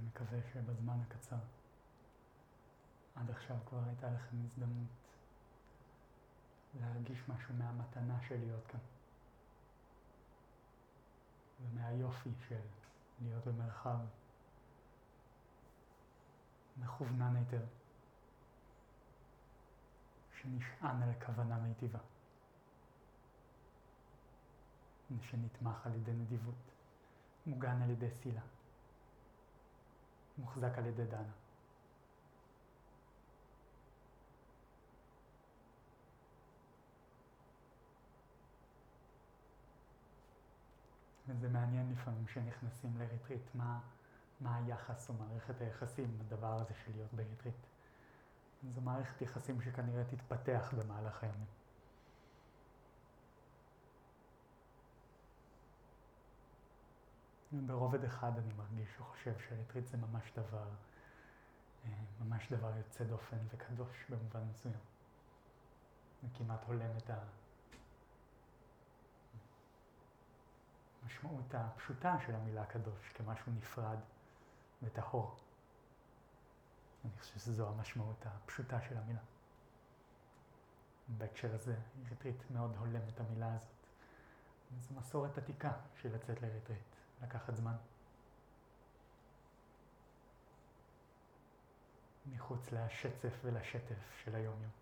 מקווה שבזמן הקצר עד עכשיו כבר הייתה לכם הזדמנות להרגיש משהו מהמתנה של להיות כאן ומהיופי של להיות במרחב מכוונן היטב שנשען על כוונה מיטיבה ושנתמך על ידי נדיבות, מוגן על ידי סילה, מוחזק על ידי דנה. וזה מעניין לפעמים שנכנסים לריטריט, מה היחס או מערכת היחסים בדבר הזה של להיות בריטריט. זו מערכת יחסים שכנראה תתפתח במהלך הימים. ברובד אחד אני מרגיש וחושב שריטריט זה ממש דבר יוצא דופן וקדוש במובן מסוים. זה כמעט הולם את המשמעות הפשוטה של המילה קדוש כמשהו נפרד וטהור. אני חושב שזו המשמעות הפשוטה של המילה. בהקשר הזה, ריטריט מאוד הולם את המילה הזאת. זו מסורת עתיקה של לצאת לריטריט, לקחת זמן. מחוץ לשצף ולשטף של היום-יום.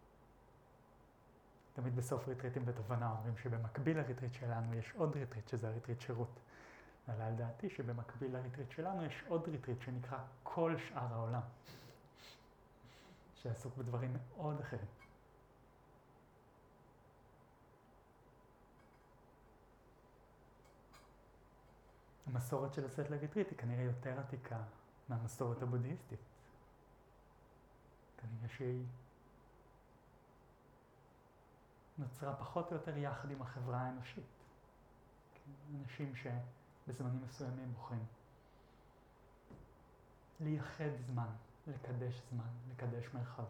תמיד בסוף ריטריטים בתובנה אומרים שבמקביל לריטריט שלנו יש עוד ריטריט, שזה הריטריט שירות. עלה על דעתי שבמקביל לריטריט שלנו יש עוד ריטריט שנקרא כל שאר העולם. שעסוק בדברים מאוד אחרים. המסורת של לצאת לריטריט היא כנראה יותר עתיקה מהמסורת הבודהיסטית. כנראה שהיא נוצרה פחות או יותר יחד עם החברה האנושית. אנשים שבזמנים מסוימים בוחרים לייחד זמן, לקדש מרחב.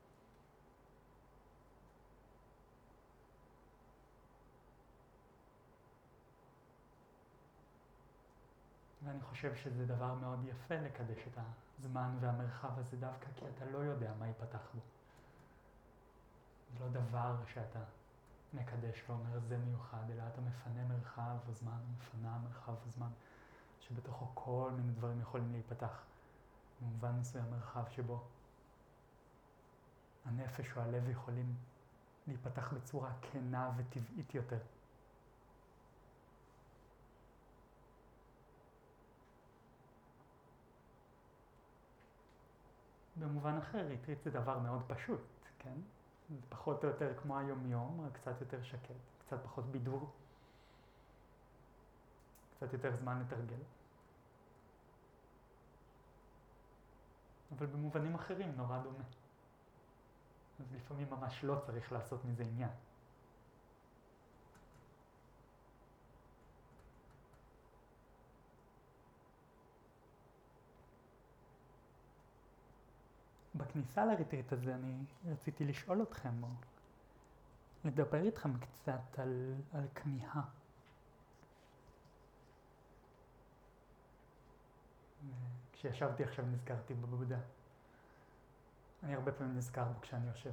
ואני חושב שזה דבר מאוד יפה לקדש את הזמן והמרחב הזה דווקא כי אתה לא יודע מה ייפתח בו. זה לא דבר שאתה מקדש ואומר זה מיוחד, אלא אתה מפנה מרחב וזמן, מפנה מרחב וזמן, שבתוכו כל מיני דברים יכולים להיפתח. במובן מסוים מרחב שבו הנפש או הלב יכולים להיפתח בצורה כנה וטבעית יותר. במובן אחר, ריטריט זה דבר מאוד פשוט, כן? זה פחות או יותר כמו היום-יום, רק קצת יותר שקט, קצת פחות בידור, קצת יותר זמן לתרגל. אבל במובנים אחרים נורא דומה. אז לפעמים ממש לא צריך לעשות מזה עניין. בכניסה לריטריט הזה אני רציתי לשאול אתכם, או לדבר איתכם קצת על כמיהה. כשישבתי עכשיו נזכרתי בבודה. אני הרבה פעמים נזכר בו כשאני יושב.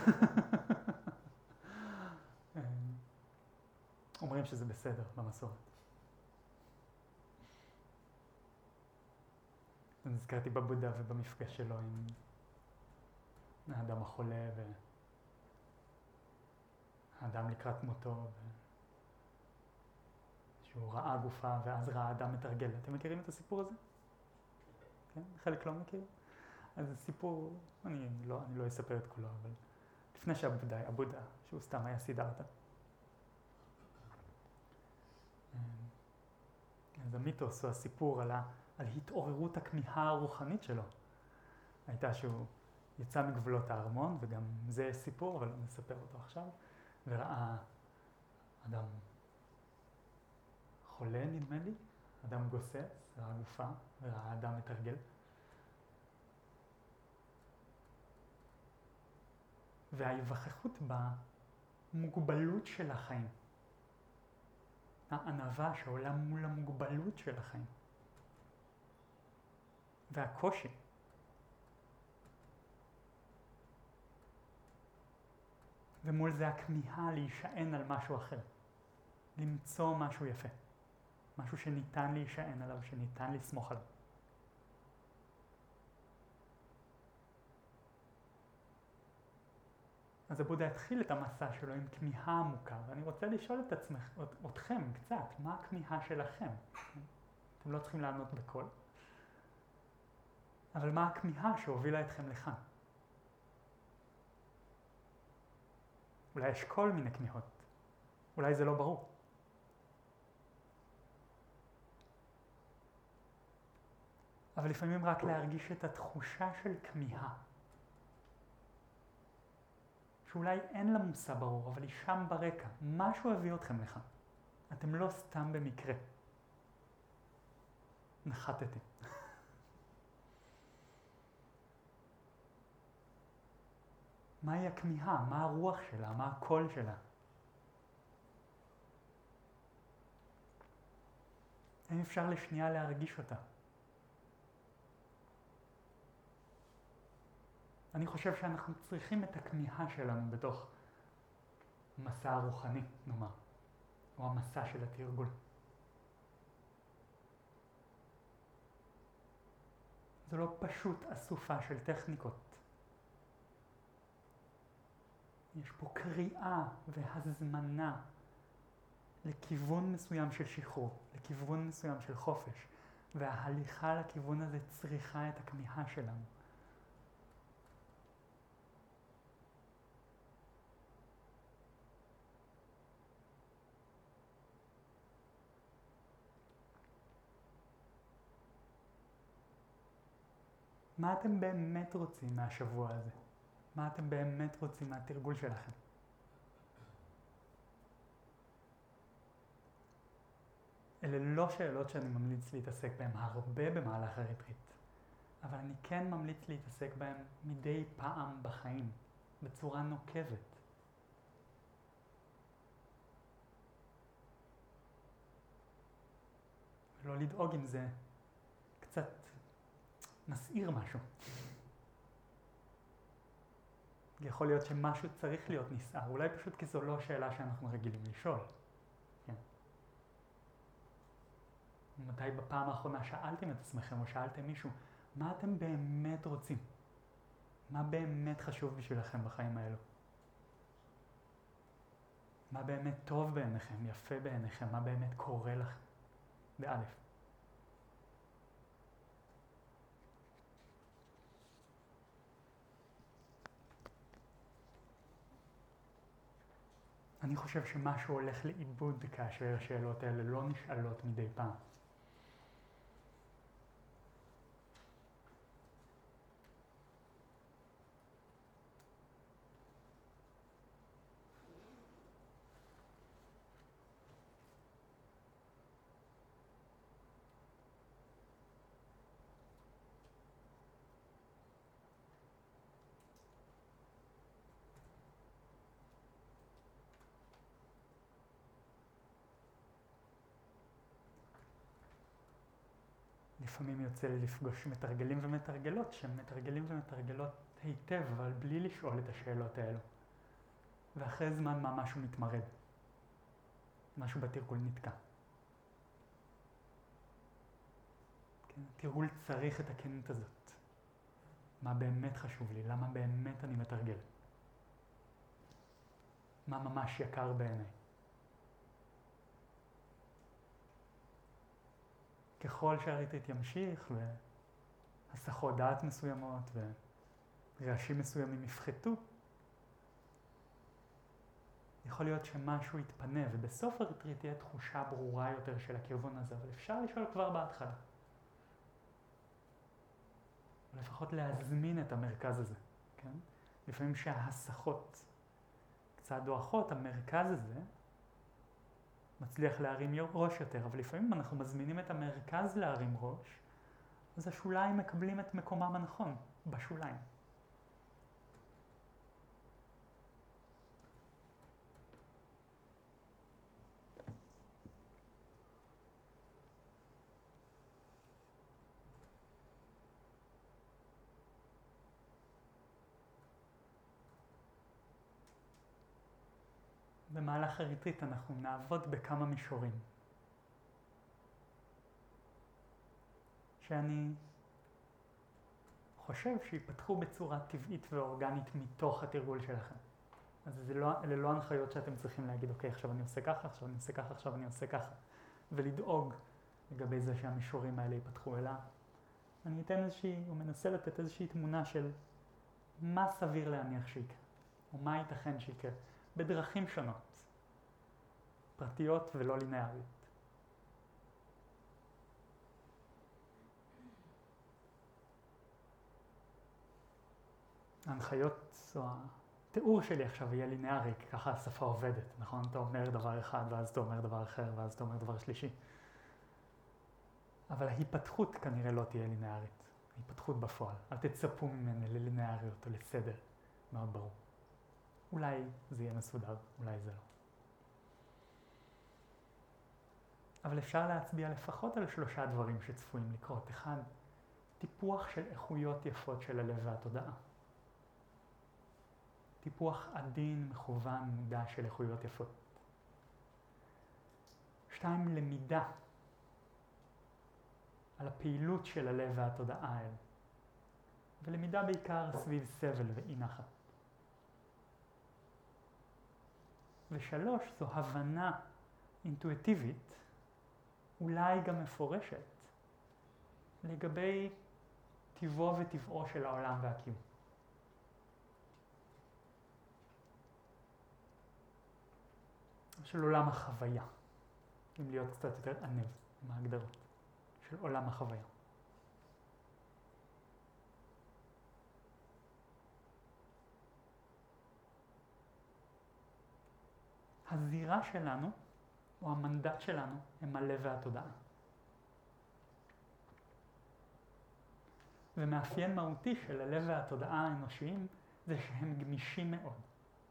אומרים שזה בסדר במסורת. נזכרתי בבודה ובמפגש שלו עם האדם החולה והאדם לקראת מותו שהוא ראה גופה ואז ראה אדם מתרגל. אתם מכירים את הסיפור הזה? כן? חלק לא מכיר? אז הסיפור, אני לא אספר את כולו, אבל לפני שהבודה, שהוא סתם היה סידרתה. אז המיתוס או הסיפור על התעוררות הכמיהה הרוחנית שלו. הייתה שהוא יצא מגבולות הארמון, וגם זה סיפור, אבל אני אספר אותו עכשיו, וראה אדם חולה, נדמה לי, אדם גוסס, ראה גופה, וראה אדם מתרגל. וההיווכחות במוגבלות של החיים. הענווה שעולה מול המוגבלות של החיים. והקושי. ומול זה הכמיהה להישען על משהו אחר. למצוא משהו יפה. משהו שניתן להישען עליו, שניתן לסמוך עליו. אז הבודה התחיל את המסע שלו עם כמיהה עמוקה, ואני רוצה לשאול אתכם קצת, מה הכמיהה שלכם? אתם לא צריכים לענות בקול. אבל מה הכמיהה שהובילה אתכם לכאן? אולי יש כל מיני כמיהות. אולי זה לא ברור. אבל לפעמים רק להרגיש את התחושה של כמיהה. שאולי אין לה מושא ברור, אבל היא שם ברקע. משהו הביא אתכם לכאן. אתם לא סתם במקרה. נחתתי. מהי הכמיהה? מה הרוח שלה? מה הקול שלה? האם אפשר לשנייה להרגיש אותה? אני חושב שאנחנו צריכים את הכמיהה שלנו בתוך המסע הרוחני, נאמר, או המסע של התרגול. זה לא פשוט אסופה של טכניקות. יש פה קריאה והזמנה לכיוון מסוים של שחרור, לכיוון מסוים של חופש, וההליכה לכיוון הזה צריכה את הכמיהה שלנו. מה אתם באמת רוצים מהשבוע הזה? מה אתם באמת רוצים מהתרגול שלכם? אלה לא שאלות שאני ממליץ להתעסק בהן הרבה במהלך הריטריט, אבל אני כן ממליץ להתעסק בהן מדי פעם בחיים, בצורה נוקבת. ולא לדאוג אם זה קצת מסעיר משהו. יכול להיות שמשהו צריך להיות נסער, אולי פשוט כי זו לא שאלה שאנחנו רגילים לשאול. כן. מתי בפעם האחרונה שאלתם את עצמכם או שאלתם מישהו, מה אתם באמת רוצים? מה באמת חשוב בשבילכם בחיים האלו? מה באמת טוב בעיניכם, יפה בעיניכם, מה באמת קורה לכם? באלף. אני חושב שמשהו הולך לאיבוד כאשר השאלות האלה לא נשאלות מדי פעם. לפעמים יוצא לי לפגוש מתרגלים ומתרגלות שהם מתרגלים ומתרגלות היטב, אבל בלי לשאול את השאלות האלו. ואחרי זמן מה משהו מתמרד. משהו בתרגול נתקע. כן, התרגול צריך את הכנות הזאת. מה באמת חשוב לי? למה באמת אני מתרגל? מה ממש יקר בעיניי? ככל שהריטריט ימשיך והסחות דעת מסוימות ורעשים מסוימים יפחתו, יכול להיות שמשהו יתפנה ובסוף הריטריט תהיה תחושה ברורה יותר של הכיוון הזה, אבל אפשר לשאול כבר בהתחלה. ולפחות להזמין את המרכז הזה, כן? לפעמים שההסחות קצת דועכות, המרכז הזה מצליח להרים ראש יותר, אבל לפעמים אנחנו מזמינים את המרכז להרים ראש, אז השוליים מקבלים את מקומם הנכון, בשוליים. במהלך הריטריט אנחנו נעבוד בכמה מישורים. שאני חושב שיפתחו בצורה טבעית ואורגנית מתוך התרגול שלכם. אז אלה לא הנחיות שאתם צריכים להגיד, אוקיי, עכשיו אני עושה ככה, עכשיו אני עושה ככה, עכשיו אני עושה ככה. ולדאוג לגבי זה שהמישורים האלה ייפתחו, אלא אני מנסה לתת איזושהי תמונה של מה סביר להניח שיקרה, או מה ייתכן שיקרה, בדרכים שונות, פרטיות ולא לינאריות. ההנחיות או התיאור שלי עכשיו יהיה לינארי, כי ככה השפה עובדת, נכון? אתה אומר דבר אחד, ואז אתה אומר דבר אחר, ואז אתה אומר דבר שלישי. אבל ההיפתחות כנראה לא תהיה לינארית. ההיפתחות בפועל. אל תצפו ממני ללינאריות או לסדר. מאוד ברור. אולי זה יהיה מסודר, אולי זה לא. אבל אפשר להצביע לפחות על 3 דברים שצפויים לקרות. 1, טיפוח של איכויות יפות של הלב והתודעה. טיפוח עדין, מכוון, מודע של איכויות יפות. 2, למידה על הפעילות של הלב והתודעה האלה. ולמידה בעיקר סביב סבל ואי נחת. 3, זו הבנה אינטואיטיבית, אולי גם מפורשת, לגבי טיבו וטבעו של העולם והקיום. של עולם החוויה, אם להיות קצת יותר ענב עם ההגדרות, של עולם החוויה. הזירה שלנו, או המנדט שלנו, הם הלב והתודעה. ומאפיין מהותי של הלב והתודעה האנושיים זה שהם גמישים מאוד.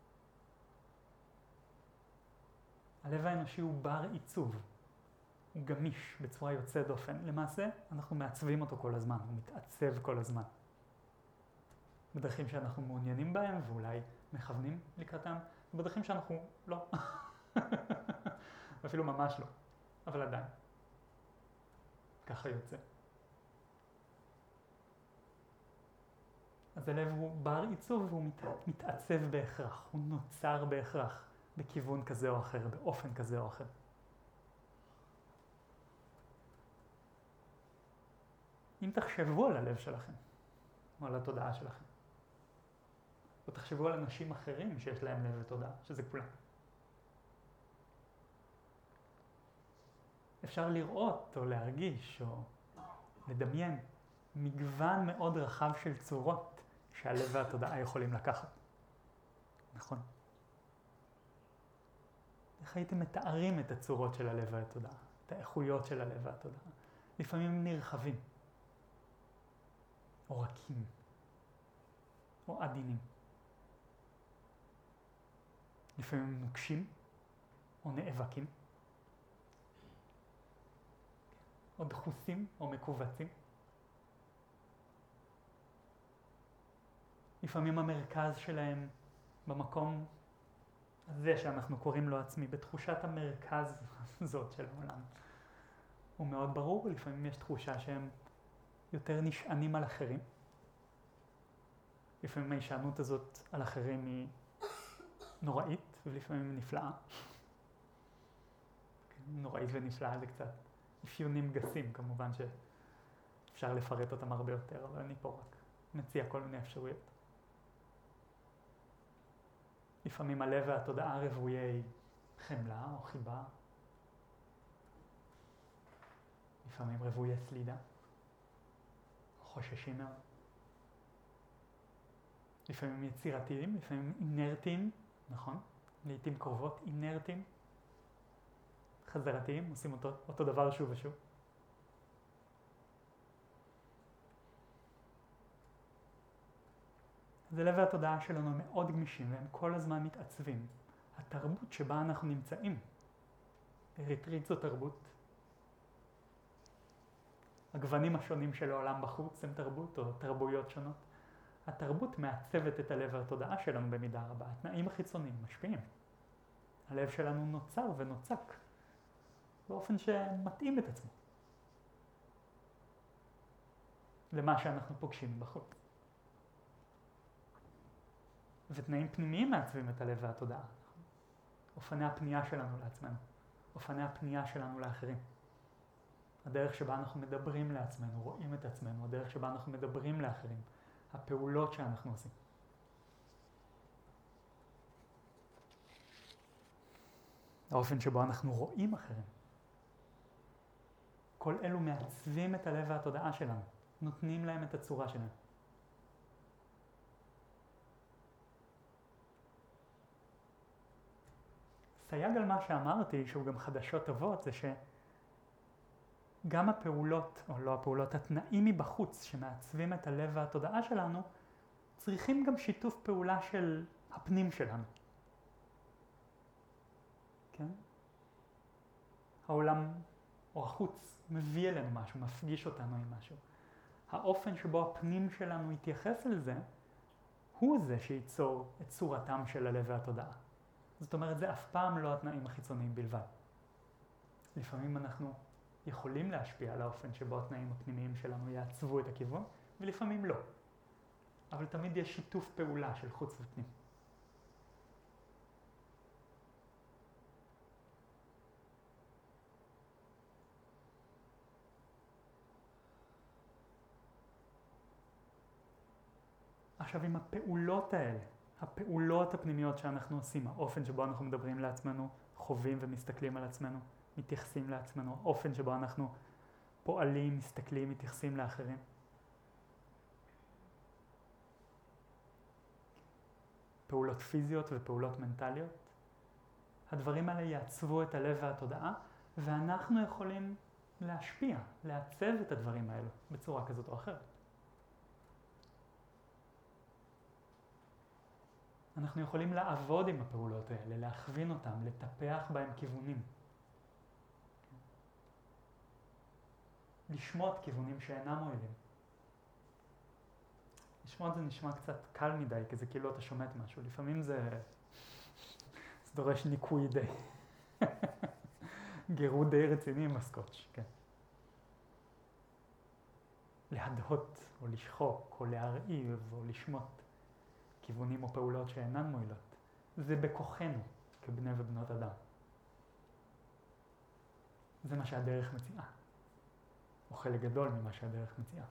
הלב האנושי הוא בר עיצוב, הוא גמיש בצורה יוצאת דופן. למעשה, אנחנו מעצבים אותו כל הזמן, הוא מתעצב כל הזמן. בדרכים שאנחנו מעוניינים בהם ואולי מכוונים לקראתם, ובדרכים שאנחנו לא. ואפילו ממש לא, אבל עדיין. ככה יוצא. אז הלב הוא בר עיצוב והוא מתעצב בהכרח, הוא נוצר בהכרח בכיוון כזה או אחר, באופן כזה או אחר. אם תחשבו על הלב שלכם, או על התודעה שלכם, או תחשבו על אנשים אחרים שיש להם לב ותודעה, שזה כולם. אפשר לראות או להרגיש או לדמיין מגוון מאוד רחב של צורות שהלב והתודעה יכולים לקחת. נכון? איך הייתם מתארים את הצורות של הלב והתודעה, את האיכויות של הלב והתודעה? לפעמים הם נרחבים, או רכים, או עדינים. לפעמים הם נוקשים, או נאבקים, או דחוסים, או מקובצים. לפעמים המרכז שלהם במקום הזה שאנחנו קוראים לו עצמי, בתחושת המרכז הזאת של העולם. הוא מאוד ברור, לפעמים יש תחושה שהם יותר נשענים על אחרים. לפעמים ההישענות הזאת על אחרים היא נוראית, ולפעמים היא נפלאה. נוראית ונפלאה זה קצת אפיונים גסים, כמובן שאפשר לפרט אותם הרבה יותר, אבל אני פה רק מציע כל מיני אפשרויות. לפעמים הלב והתודעה רוויי חמלה או חיבה. לפעמים רוויי סלידה, חוששים מאוד. לפעמים יצירתיים, לפעמים אינרטיים, נכון? לעתים קרובות אינרטיים, חזרתיים, עושים אותו דבר שוב ושוב. אז הלב והתודעה שלנו מאוד גמישים והם כל הזמן מתעצבים. התרבות שבה אנחנו נמצאים, ריטריט זו תרבות. הגוונים השונים של העולם בחוץ הם תרבות או תרבויות שונות. התרבות מעצבת את הלב והתודעה שלנו במידה רבה. התנאים החיצוניים משפיעים. הלב שלנו נוצר ונוצק באופן שמתאים את עצמו למה שאנחנו פוגשים בחוץ. ותנאים פנימיים מעצבים את הלב והתודעה. אופני הפנייה שלנו לעצמנו, אופני הפנייה שלנו לאחרים. הדרך שבה אנחנו מדברים לעצמנו, רואים את עצמנו, הדרך שבה אנחנו מדברים לאחרים, הפעולות שאנחנו עושים. האופן שבו אנחנו רואים אחרים. כל אלו מעצבים את הלב והתודעה שלנו, נותנים להם את הצורה שלהם. סייג על מה שאמרתי, שהוא גם חדשות טובות, זה שגם הפעולות, או לא הפעולות, התנאים מבחוץ שמעצבים את הלב והתודעה שלנו, צריכים גם שיתוף פעולה של הפנים שלנו. כן? העולם או החוץ מביא אלינו משהו, מפגיש אותנו עם משהו. האופן שבו הפנים שלנו יתייחס לזה, הוא זה שייצור את צורתם של הלב והתודעה. זאת אומרת, זה אף פעם לא התנאים החיצוניים בלבד. לפעמים אנחנו יכולים להשפיע על האופן שבו התנאים הפנימיים שלנו יעצבו את הכיוון, ולפעמים לא. אבל תמיד יש שיתוף פעולה של חוץ ופנים. עכשיו, עם הפעולות האלה, הפעולות הפנימיות שאנחנו עושים, האופן שבו אנחנו מדברים לעצמנו, חווים ומסתכלים על עצמנו, מתייחסים לעצמנו, האופן שבו אנחנו פועלים, מסתכלים, מתייחסים לאחרים. פעולות פיזיות ופעולות מנטליות. הדברים האלה יעצבו את הלב והתודעה, ואנחנו יכולים להשפיע, לעצב את הדברים האלו בצורה כזאת או אחרת. אנחנו יכולים לעבוד עם הפעולות האלה, להכווין אותם, לטפח בהם כיוונים. לשמוט כיוונים שאינם מועילים. לשמוט זה נשמע קצת קל מדי, כי זה כאילו אתה שומט משהו. לפעמים זה דורש ניקוי די. גירוד די רציני עם הסקוץ', כן. להדהות, או לשחוק, או להרעיב, או לשמוט. כיוונים או פעולות שאינן מועילות. זה בכוחנו כבני ובנות אדם. זה מה שהדרך מציעה. או חלק גדול ממה שהדרך מציעה.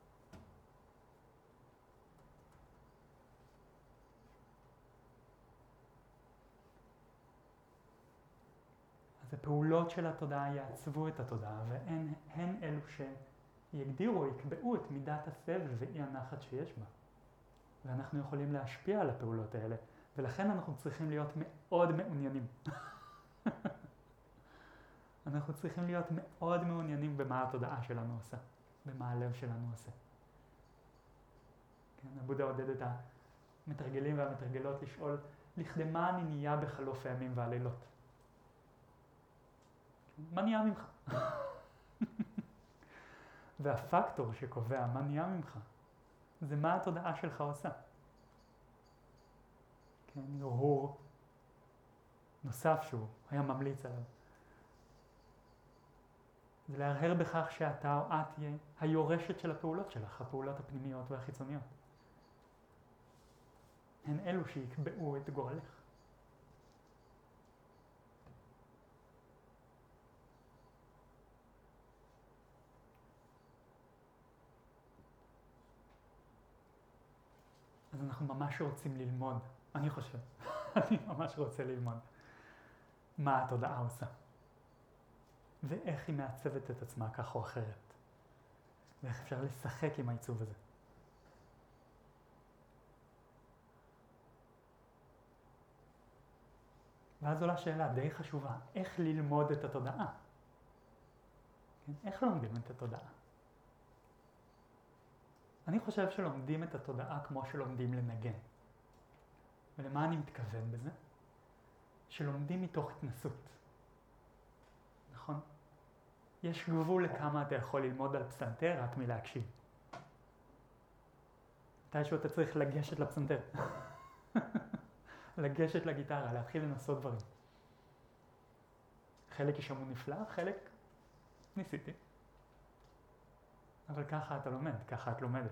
אז הפעולות של התודעה יעצבו את התודעה, והן אלו שיגדירו, יקבעו את מידת הסבל ואי הנחת שיש בה. ואנחנו יכולים להשפיע על הפעולות האלה, ולכן אנחנו צריכים להיות מאוד מעוניינים. אנחנו צריכים להיות מאוד מעוניינים במה התודעה שלנו עושה, במה הלב שלנו עושה. כן, הבודה עודד את המתרגלים והמתרגלות לשאול, לכדי מה אני נהיה בחלוף הימים והלילות? מה נהיה ממך? והפקטור שקובע מה נהיה ממך, זה מה התודעה שלך עושה. כן, הרהור נוסף שהוא היה ממליץ עליו. זה להרהר בכך שאתה או את תהיה היורשת של הפעולות שלך, הפעולות הפנימיות והחיצוניות. הן אלו שיקבעו את גורלך. אז אנחנו ממש רוצים ללמוד, אני חושב, אני ממש רוצה ללמוד מה התודעה עושה. ואיך היא מעצבת את עצמה כך או אחרת. ואיך אפשר לשחק עם העיצוב הזה. ואז עולה שאלה די חשובה, איך ללמוד את התודעה? כן? איך לומדים את התודעה? אני חושב שלומדים את התודעה כמו שלומדים לנגן. ולמה אני מתכוון בזה? שלומדים מתוך התנסות. נכון? יש גבול לכמה אתה יכול ללמוד על פסנתר רק מלהקשיב. מתישהו אתה צריך לגשת לפסנתר. לגשת לגיטרה, להתחיל לנסות דברים. חלק יישמעו נפלא, חלק ניסיתי. אבל ככה אתה לומד, ככה את לומדת.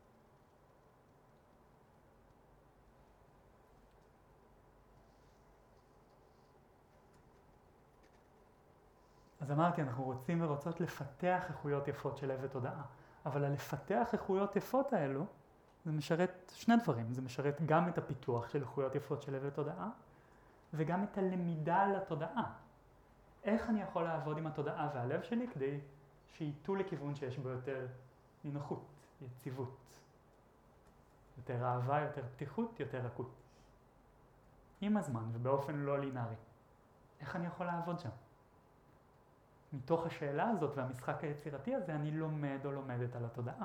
אז אמרתי, אנחנו רוצים ורוצות לפתח איכויות יפות של לב ותודעה. אבל לפתח איכויות יפות האלו, זה משרת שני דברים. זה משרת גם את הפיתוח של איכויות יפות של לב ותודעה, וגם את הלמידה על התודעה. איך אני יכול לעבוד עם התודעה והלב שלי כדי שייטו לכיוון שיש בו יותר נינוחות, יציבות, יותר אהבה, יותר פתיחות, יותר רכות. עם הזמן ובאופן לא לינארי. איך אני יכול לעבוד שם? מתוך השאלה הזאת והמשחק היצירתי הזה אני לומד או לומדת על התודעה.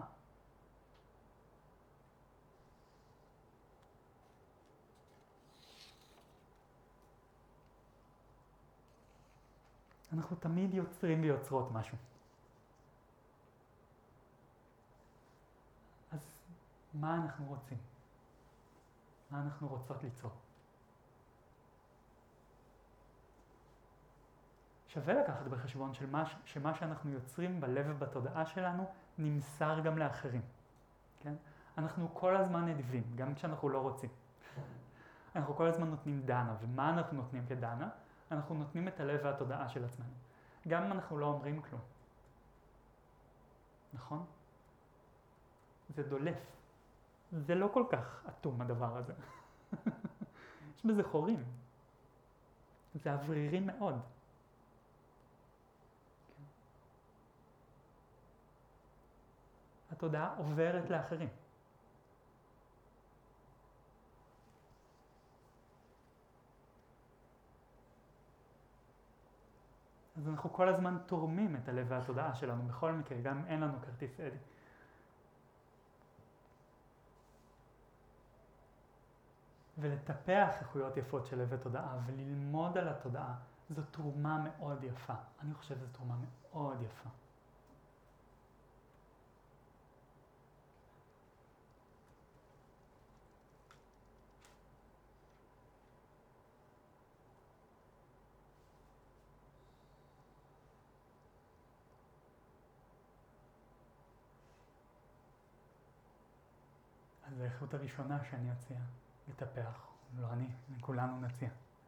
אנחנו תמיד יוצרים ויוצרות משהו. אז מה אנחנו רוצים? מה אנחנו רוצות ליצור? שווה לקחת בחשבון שמה שאנחנו יוצרים בלב ובתודעה שלנו נמסר גם לאחרים. כן? אנחנו כל הזמן נדיבים, גם כשאנחנו לא רוצים. אנחנו כל הזמן נותנים דנה, ומה אנחנו נותנים כדנה? אנחנו נותנים את הלב והתודעה של עצמנו. גם אם אנחנו לא אומרים כלום. נכון? זה דולף. זה לא כל כך אטום הדבר הזה. יש בזה חורים. זה אוורירי מאוד. התודעה עוברת לאחרים. אז אנחנו כל הזמן תורמים את הלב והתודעה שלנו, בכל מקרה, גם אם אין לנו כרטיס אדי. ולטפח איכויות יפות של לב ותודעה, וללמוד על התודעה, זו תרומה מאוד יפה. אני חושב שזו תרומה מאוד יפה. אז האיכות הראשונה שאני אציע, לטפח, לא אני, כולנו נציע.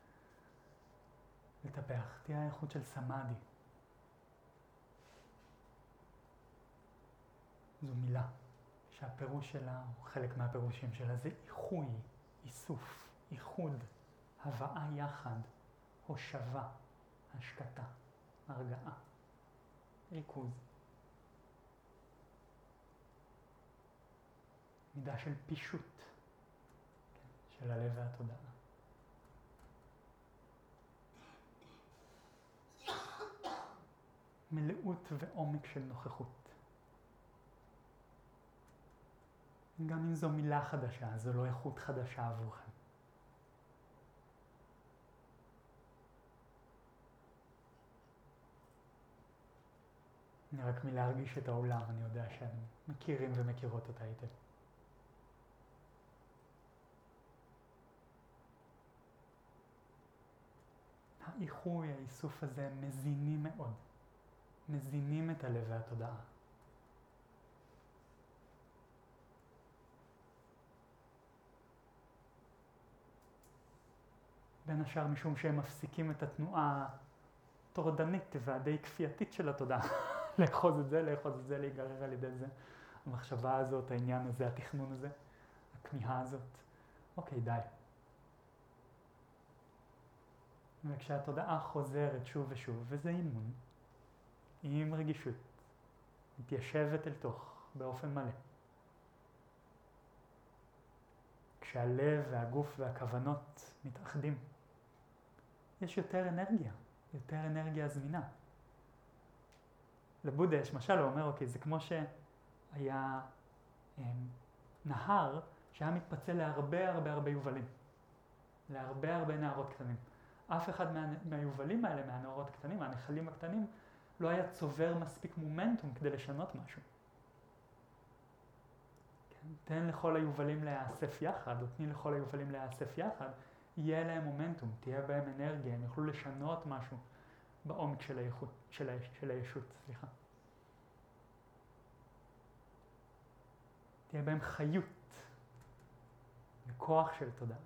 לטפח, תהיה האיכות של סמאדי. זו מילה שהפירוש שלה, או חלק מהפירושים שלה, זה איחוי, איסוף, איחוד, הבאה יחד, הושבה, השקטה, הרגעה, ריכוז. מידה של פישוט, כן, של הלב והתודעה. מלאות ועומק של נוכחות. גם אם זו מילה חדשה, זו לא איכות חדשה עבורכם. אני רק מלהרגיש את העולם, אני יודע שהם מכירים ומכירות אותה היטב. האיחוי, האיסוף הזה, מזינים מאוד. מזינים את הלב והתודעה. בין השאר משום שהם מפסיקים את התנועה הטורדנית והדי כפייתית של התודעה. לאחוז את זה, להיגרר על ידי זה. המחשבה הזאת, העניין הזה, התכנון הזה, הכמיהה הזאת. אוקיי, די. וכשהתודעה חוזרת שוב ושוב, וזה אימון, עם רגישות, מתיישבת אל תוך באופן מלא. כשהלב והגוף והכוונות מתאחדים, יש יותר אנרגיה זמינה. לבודה יש משל, הוא אומר, אוקיי, זה כמו שהיה נהר שהיה מתפצל להרבה יובלים, להרבה נהרות קטנים. אף אחד מהיובלים האלה, מהנהרות הקטנים, מהנחלים הקטנים, לא היה צובר מספיק מומנטום כדי לשנות משהו. כן? תן לכל היובלים להיאסף יחד, או תני לכל היובלים להיאסף יחד, יהיה להם מומנטום, תהיה בהם אנרגיה, הם יוכלו לשנות משהו בעומק של הישות, סליחה. תהיה בהם חיות וכוח של תודעה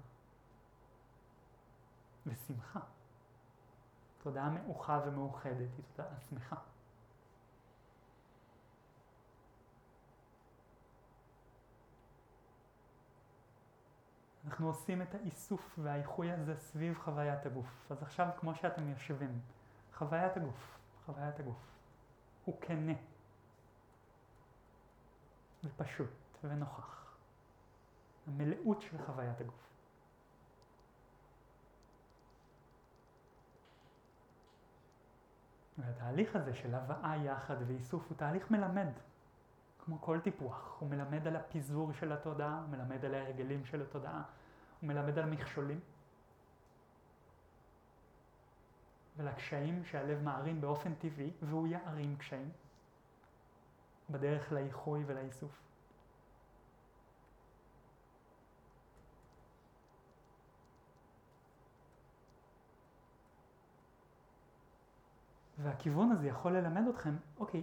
ושמחה. תודעה מאוחה ומאוחדת היא תודעה שמחה. אנחנו עושים את האיסוף והאיחוי הזה סביב חוויית הגוף. אז עכשיו, כמו שאתם יושבים, חוויית הגוף הוא כנה ופשוט ונוכח. המלאות של חוויית הגוף. והתהליך הזה של הבאה יחד ואיסוף הוא תהליך מלמד. כמו כל טיפוח, הוא מלמד על הפיזור של התודעה, הוא מלמד על ההרגלים של התודעה, הוא מלמד על מכשולים ולקשיים שהלב מערים באופן טבעי, והוא יערים קשיים בדרך לאיחוי ולאיסוף. והכיוון הזה יכול ללמד אתכם, אוקיי,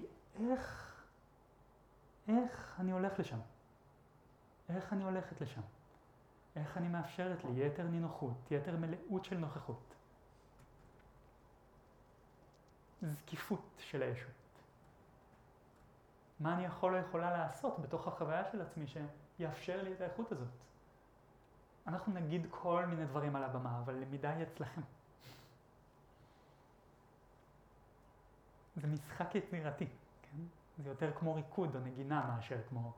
איך אני הולך לשם? איך אני הולכת לשם? איך אני מאפשרת לי יתר נינוחות, יתר מלאות של נוכחות? זקיפות של הישות. מה אני יכול או יכולה לעשות בתוך החוויה של עצמי שיאפשר לי את האיכות הזאת? אנחנו נגיד כל מיני דברים על הבמה, אבל למידה היא אצלכם. זה משחק יצירתי, כן? זה יותר כמו ריקוד או נגינה מאשר כמו,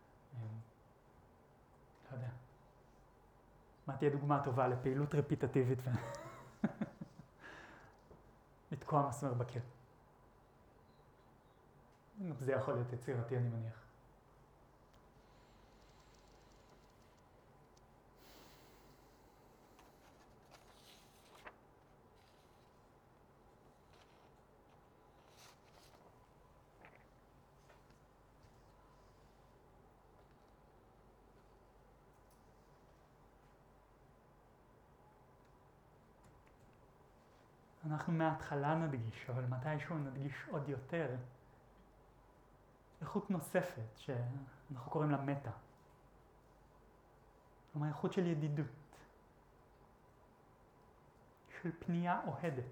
לא יודע. מה תהיה דוגמה טובה לפעילות רפיטטיבית לתקוע מסמר בקיר? זה יכול להיות יצירתי, אני מניח. אנחנו מההתחלה נדגיש, אבל מתישהו נדגיש עוד יותר איכות נוספת שאנחנו קוראים לה מטה. כלומר, איכות של ידידות, של פנייה אוהדת.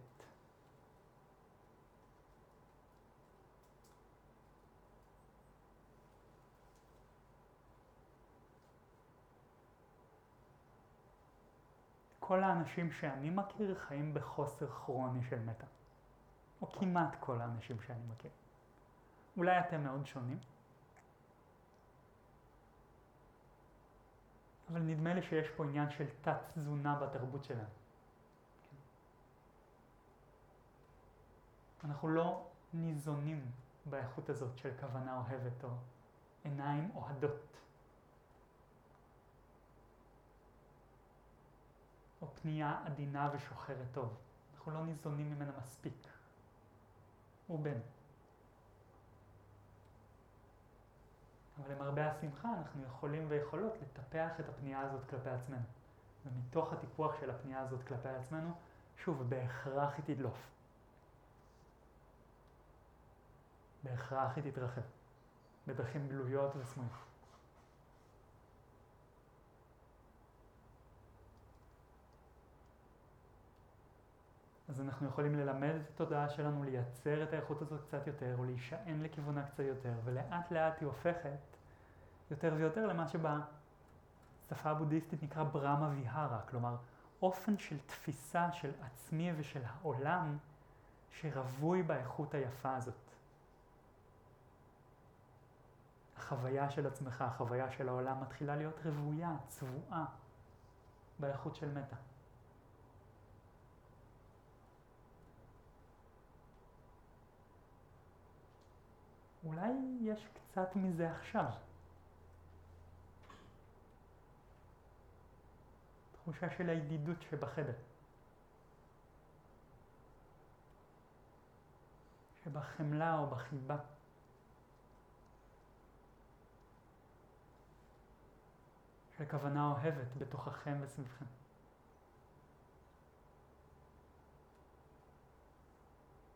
כל האנשים שאני מכיר חיים בחוסר כרוני של מטה. או כמעט כל האנשים שאני מכיר. אולי אתם מאוד שונים. אבל נדמה לי שיש פה עניין של תת תזונה בתרבות שלנו. אנחנו לא ניזונים באיכות הזאת של כוונה אוהבת או עיניים אוהדות. או פנייה עדינה ושוחרת טוב. אנחנו לא ניזונים ממנה מספיק. רובנו. אבל למרבה השמחה אנחנו יכולים ויכולות לטפח את הפנייה הזאת כלפי עצמנו. ומתוך הטיפוח של הפנייה הזאת כלפי עצמנו, שוב, בהכרח היא תדלוף. בהכרח היא תתרחב. בדרכים גלויות וסמויות. אז אנחנו יכולים ללמד את התודעה שלנו לייצר את האיכות הזאת קצת יותר, או להישען לכיוונה קצת יותר, ולאט לאט היא הופכת יותר ויותר למה שבשפה הבודהיסטית נקרא ברמה ויהרה, כלומר אופן של תפיסה של עצמי ושל העולם שרווי באיכות היפה הזאת. החוויה של עצמך, החוויה של העולם מתחילה להיות רוויה, צבועה, באיכות של מטה. אולי יש קצת מזה עכשיו. תחושה של הידידות שבחדר. שבחמלה או בחיבה. של כוונה אוהבת בתוככם וסביבכם.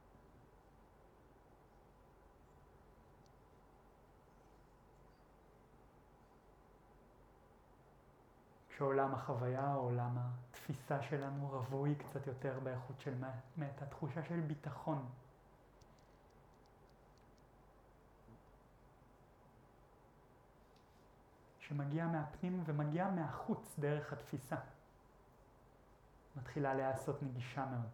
שעולם החוויה או עולם התפיסה שלנו רווי קצת יותר באיכות של מטה, תחושה של ביטחון. שמגיע מהפנים ומגיע מהחוץ דרך התפיסה. מתחילה להיעשות נגישה מאוד.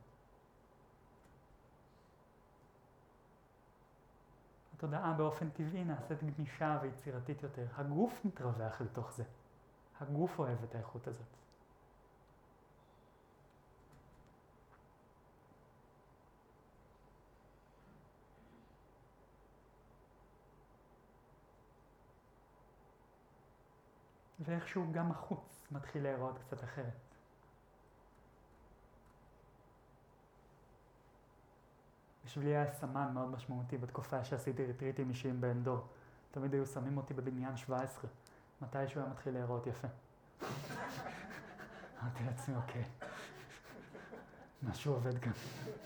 התודעה באופן טבעי נעשית גמישה ויצירתית יותר. הגוף מתרווח לתוך זה. הגוף אוהב את האיכות הזאת. ואיכשהו גם החוץ מתחיל להיראות קצת אחרת. בשבילי היה סמן מאוד משמעותי בתקופה שעשיתי ריטריטים אישיים באנדור. תמיד היו שמים אותי בבניין 17, מתישהו היה מתחיל להיראות יפה. אמרתי לעצמי, אוקיי, משהו עובד כאן.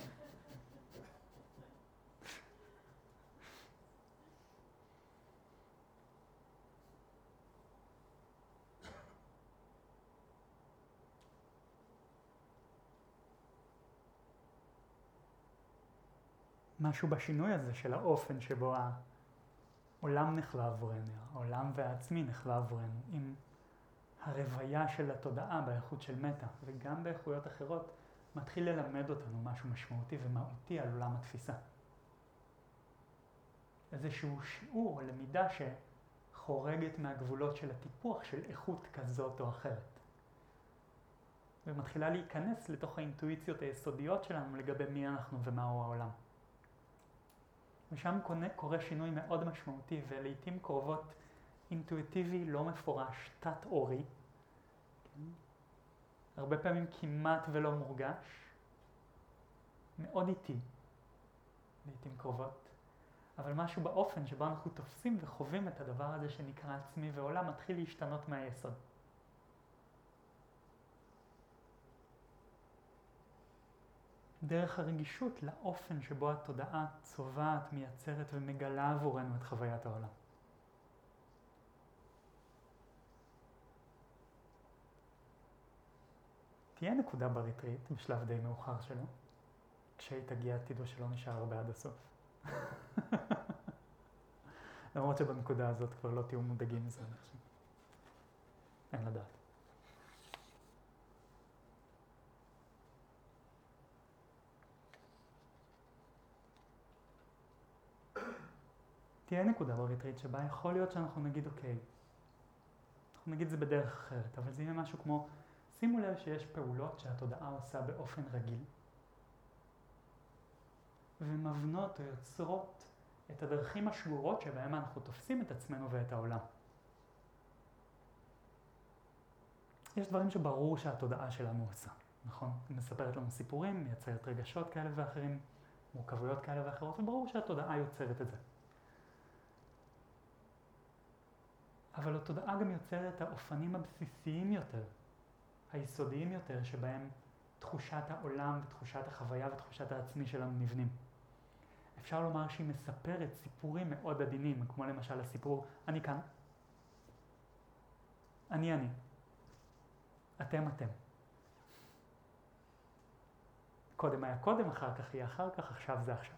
משהו בשינוי הזה של האופן שבו העולם נחווה עבורנו, העולם והעצמי נחווה עבורנו, עם הרוויה של התודעה באיכות של מטה, וגם באיכויות אחרות, מתחיל ללמד אותנו משהו משמעותי ומהותי על עולם התפיסה. איזשהו שיעור, למידה שחורגת מהגבולות של הטיפוח של איכות כזאת או אחרת. ומתחילה להיכנס לתוך האינטואיציות היסודיות שלנו לגבי מי אנחנו ומהו העולם. ושם קורה שינוי מאוד משמעותי ולעיתים קרובות אינטואיטיבי לא מפורש, תת-אורי. כן? הרבה פעמים כמעט ולא מורגש, מאוד איטי, לעיתים קרובות. אבל משהו באופן שבו אנחנו תופסים וחווים את הדבר הזה שנקרא עצמי ועולם מתחיל להשתנות מהיסוד. דרך הרגישות לאופן שבו התודעה צובעת, מייצרת ומגלה עבורנו את חוויית העולם. תהיה נקודה בריטריט, בשלב די מאוחר שלו. כשהיא תגיע תדעו שלא נשאר הרבה עד הסוף. למרות שבנקודה הזאת כבר לא תהיו מודאגים מזה. אין לדעת. תהיה נקודה בריטריט שבה יכול להיות שאנחנו נגיד אוקיי, אנחנו נגיד זה בדרך אחרת, אבל זה יהיה משהו כמו, שימו לב שיש פעולות שהתודעה עושה באופן רגיל, ומבנות או יוצרות את הדרכים השגורות שבהם אנחנו תופסים את עצמנו ואת העולם. יש דברים שברור שהתודעה שלנו עושה, נכון? היא מספרת לנו סיפורים, מייצרת רגשות כאלה ואחרים, מורכבויות כאלה ואחרות, וברור שהתודעה יוצרת את זה. אבל התודעה גם יוצרת האופנים הבסיסיים יותר, היסודיים יותר, שבהם תחושת העולם ותחושת החוויה ותחושת העצמי שלנו נבנים. אפשר לומר שהיא מספרת סיפורים מאוד עדינים, כמו למשל הסיפור, אני כאן, אני, אתם. קודם היה קודם, אחר כך יהיה אחר כך, עכשיו זה עכשיו.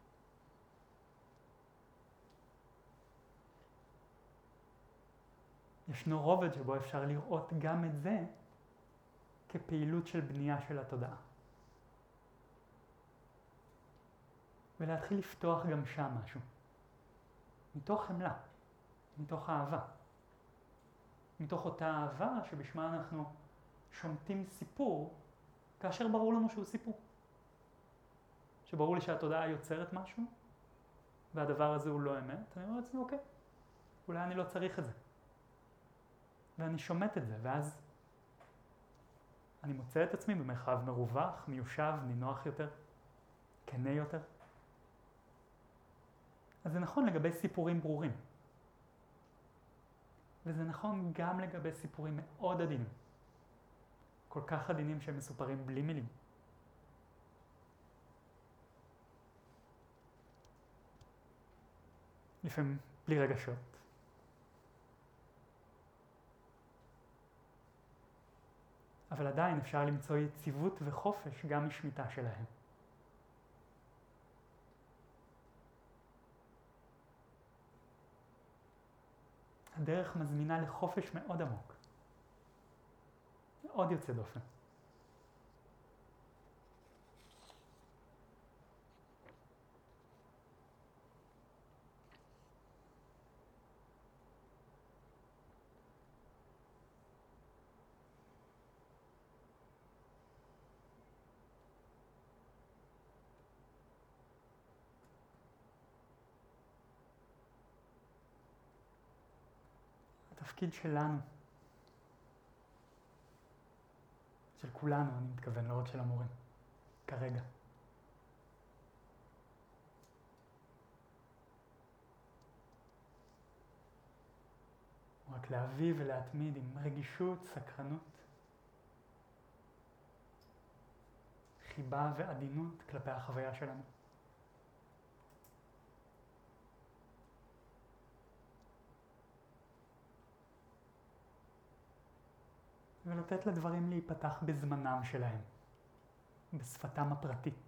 ישנו רובד שבו אפשר לראות גם את זה כפעילות של בנייה של התודעה. ולהתחיל לפתוח גם שם משהו. מתוך חמלה, מתוך אהבה. מתוך אותה אהבה שבשמה אנחנו שומטים סיפור, כאשר ברור לנו שהוא סיפור. שברור לי שהתודעה יוצרת משהו, והדבר הזה הוא לא אמת, אני אומר לעצמי, אוקיי, אולי אני לא צריך את זה. ואני שומט את זה, ואז אני מוצא את עצמי במרחב מרווח, מיושב, נינוח יותר, כנה יותר. אז זה נכון לגבי סיפורים ברורים. וזה נכון גם לגבי סיפורים מאוד עדינים. כל כך עדינים שהם מסופרים בלי מילים. לפעמים בלי רגשות. אבל עדיין אפשר למצוא יציבות וחופש גם משמיטה שלהם. הדרך מזמינה לחופש מאוד עמוק, מאוד יוצא דופן. התפקיד שלנו, של כולנו, אני מתכוון, לא רק של המורים, כרגע. רק להביא ולהתמיד עם רגישות, סקרנות, חיבה ועדינות כלפי החוויה שלנו. ולתת לדברים להיפתח בזמנם שלהם, בשפתם הפרטית.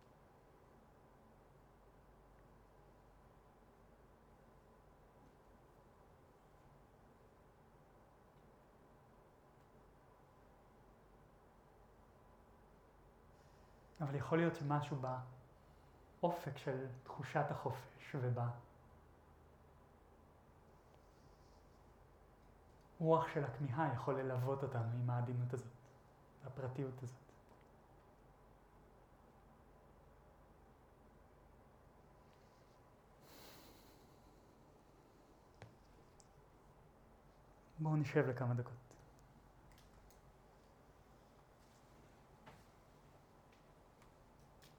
אבל יכול להיות שמשהו באופק של תחושת החופש רוח של הכמיהה יכול ללוות אותנו עם העדינות הזאת, הפרטיות הזאת. בואו נשב לכמה דקות.